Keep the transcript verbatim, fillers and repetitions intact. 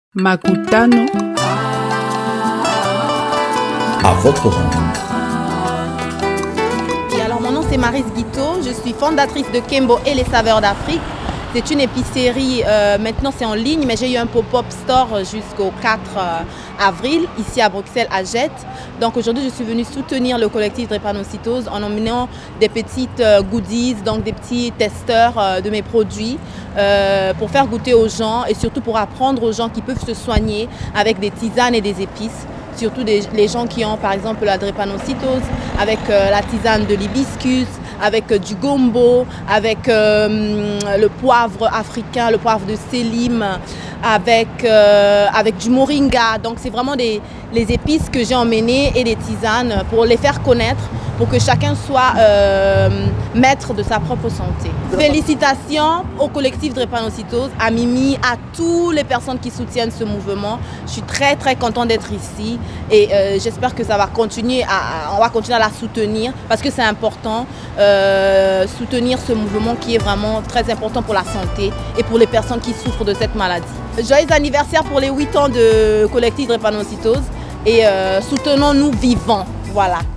Makutano. À votre rencontre. Et alors mon nom c'est Maryse Guiteau, je suis fondatrice de Kembo et les saveurs d'Afrique. C'est une épicerie, euh, maintenant c'est en ligne, mais j'ai eu un pop-up store jusqu'au quatre avril, ici à Bruxelles, à Jette. Donc aujourd'hui je suis venue soutenir le collectif Drépanocytose en emmenant des petites euh, goodies, donc des petits testeurs euh, de mes produits euh, pour faire goûter aux gens et surtout pour apprendre aux gens qui peuvent se soigner avec des tisanes et des épices. Surtout des, les gens qui ont par exemple la drépanocytose, avec euh, la tisane de l'hibiscus, avec euh, du gombo, avec euh, le poivre africain, le poivre de Sélim, avec, euh, avec du moringa. Donc c'est vraiment des, les épices que j'ai emmenées et des tisanes pour les faire connaître, pour que chacun soit euh, maître de sa propre santé. Félicitations au collectif Drépanocytose, à Mimi, à toutes les personnes qui soutiennent ce mouvement. Je suis très très contente d'être ici et euh, j'espère que ça va continuer, à, on va continuer à la soutenir parce que c'est important, euh, soutenir ce mouvement qui est vraiment très important pour la santé et pour les personnes qui souffrent de cette maladie. Joyeux anniversaire pour les huit ans de collectif Drépanocytose et euh, soutenons-nous vivants. Voilà.